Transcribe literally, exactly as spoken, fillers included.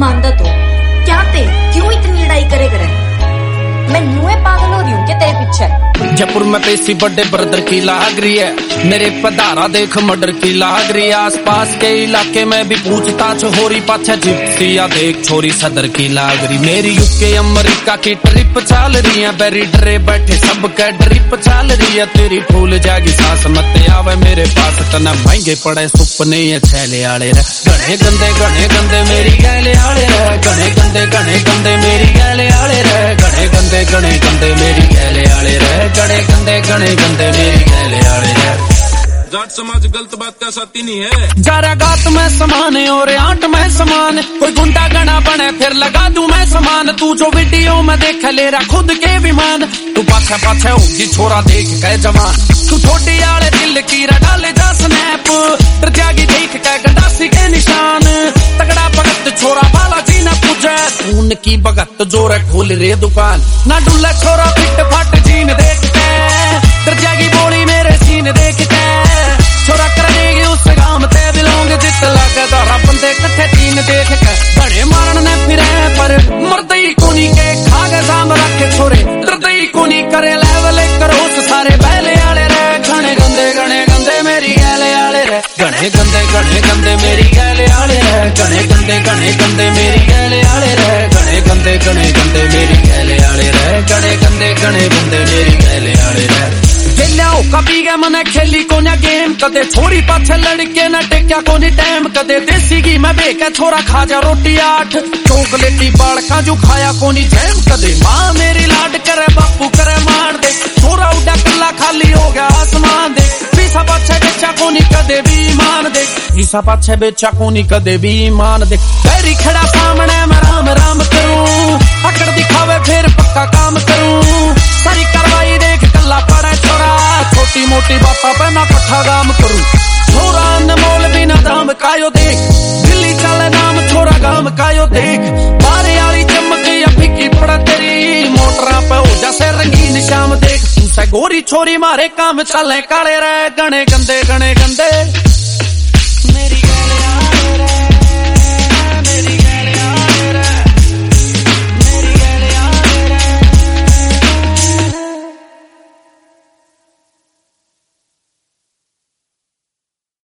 मानदा तो क्या ते क्यों इतनी लड़ाई करे करे? मैं नुए पागल हो रही हूँ कि तेरे पीछे। जयपुर में पेशी बड़े ब्रदर की लाग रही है, मेरे पधारा देख मर्डर की लाग रही है। आस पास के इलाके में भी पूछताछ हो रही, पाछा जिप्सिया देख छोरी सदर की लाग रही। मेरी यूके अमेरिका की ट्रिप चल रही है, बेरी डरे बैठे सब के ट्रिप चल रही है। तेरी फूल जागी सांस मत आवे मेरे पास, तना महंगे पड़े सुपने ये छैले आले रे। घने गंदे घने गंदे मेरी गैले आले रे, घने गंदे घने गंदे मेरी गैले आले रे, घने गंदे घने गंदे मेरी गैले आले रे, घने गंदे घने गंदे मेरी गैले आले रे। जाट समाज गलत बात का साथी नहीं है। जरा गात में समान और आंट में समान, कोई गुंडा गना बने फिर लगा दूं मैं समान। तू जो वीडियो में देख ले रहा खुद के विमान, तू पाछे पाछे होगी छोरा देख के जवान। तू छोटी आले दिल की डाले जा स्नैप, जागी देख के गंडासी के निशान। तगड़ा भगत छोरा बाला जी न पूछे, खून की भगत जोर खोल रे दुकान। ना डुल्ले छोरा फिट फट जीन देख के, डर जागी बोली मेरे सीन देख के। छोरा करेगी उस गांव ते बिलोंग, जित लगे दारा बंदे कट्ठे तीन देख के। बड़े मारन ने फिरे पर मर्दी कोनी के, खागे साम रखे छोरे दर्दी कोनी करे। लेवल करो सारे बैले आले रे, घने गंदे घने गंदे मेरी गैले आले रे, घने गंदे घने गंदे मेरी गैले आले रे, घने गंदे घने गंदे मेरी गैले आले रे, घने गंदे घने गंदे मेरी गैले आले रे, घने गंदे घने गंदे मेरी गैले आले रे। कभी गया मने खेली कोन्या गेम, कदे छोरी पाछे लड़के न टेक्या कोनी टाइम। कदे देसी घी में बेके छोरा खा जा रोटी आठ, चॉकलेटी बाड़का जो खाया कोनी जैम। कदे माँ मेरी लाड करे बापू करे मार दे, छोरा उड़ा कल्ला खाली हो गया आसमान दे। पीछा पाछे बेचा कोनी कदे भी ईमान दे, पीछा पाछे बेचा कोनी कदे भी ईमान दे। पैरी खड़ा सामने मैं राम राम करूं, अकड़ दिखावे फिर पक्का काम करूं। सारी कार्रवाई देख कल्ला पड़े छोरा, छोटी मोटी बातों पे ना कट्ठा काम करूं। छोरा अनमोल बिना दाम कायो देख, दिल्ली चले नाम छोरा गाम कायो देख। बारे आली चमक या फिक्की पड़ा तेरी, मोटरा पे हो जैसे रंगीन शाम देख। तू से गोरी छोरी मारे काम चले काले रे, गणे गंदे गणे गंदे